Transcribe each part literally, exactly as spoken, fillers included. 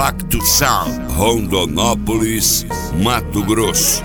Impacto Sound, Rondonópolis, Mato Grosso.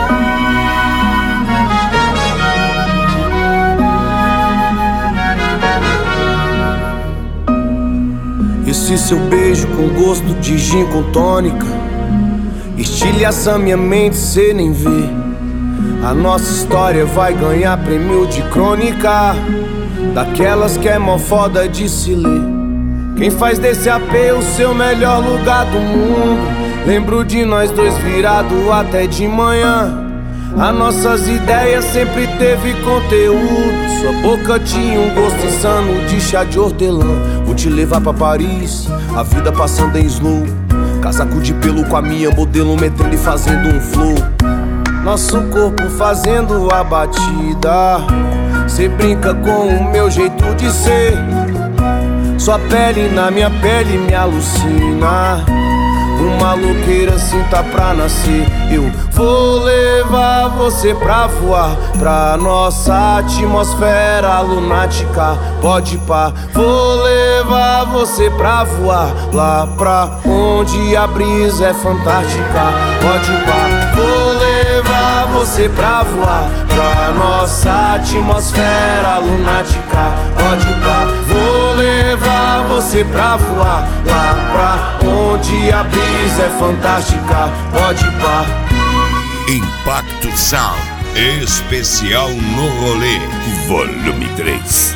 Esse seu beijo com gosto de gin com tônica estilhaça minha mente, cê nem vê. A nossa história vai ganhar prêmio de crônica, daquelas que é mó foda de se ler. Quem faz desse A P o seu melhor lugar do mundo? Lembro de nós dois virado até de manhã. As nossas ideias sempre teve conteúdo. Sua boca tinha um gosto insano de chá de hortelã. Vou te levar pra Paris, a vida passando em slow. Casaco de pelo com a minha modelo, metendo e fazendo um flow. Nosso corpo fazendo a batida. Cê brinca com o meu jeito de ser. Sua pele na minha pele me alucina. Uma louqueira assim tá pra nascer. Eu vou levar você pra voar pra nossa atmosfera lunática. Pode pá, vou levar você pra voar lá pra onde a brisa é fantástica. Pode pá, vou levar você pra voar pra nossa atmosfera lunática. Pode pá, vou levar você pra voar lá pra onde a brisa é fantástica. Pode pá. Impacto Sound, especial no rolê, volume três.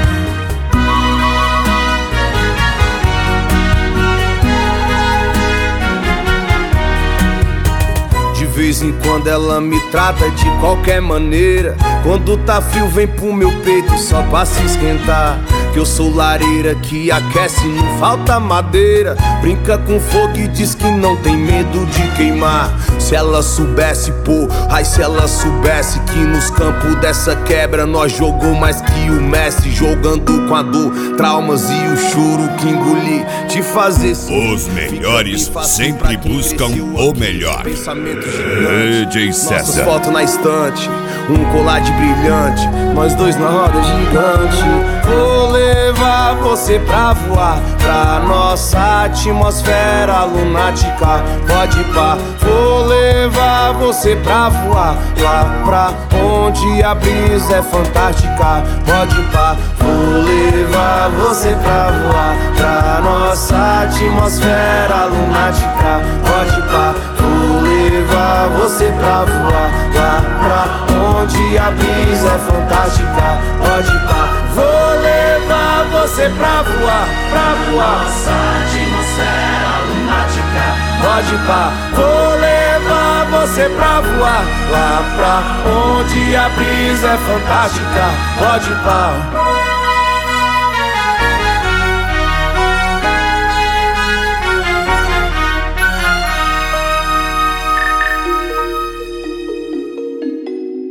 De vez em quando ela me trata de qualquer maneira. Quando tá frio vem pro meu peito só pra se esquentar. Que eu sou lareira que aquece, não falta madeira. Brinca com fogo e diz que não tem medo de queimar. Se ela soubesse, pô, ai se ela soubesse que nos campos dessa quebra nós jogou mais que o Messi. Jogando com a dor, traumas e o choro que engoli. Te fazer os melhores sempre buscam o melhor. D J César. Nossas fotos na estante, um colar de brilhante, nós dois na roda gigante. Vou levar você pra voar pra nossa atmosfera lunática. Pode pá, vou levar você pra voar lá pra onde a brisa é fantástica. Pode pá, vou levar você pra voar pra nossa atmosfera lunática. Pode pá, vou levar você pra voar lá pra onde a brisa é fantástica. Pode pá, vou levar você pra voar, pra voar nossa atmosfera lunática. Pode pá, vou levar você pra voar lá pra onde a brisa é fantástica. Pode pá.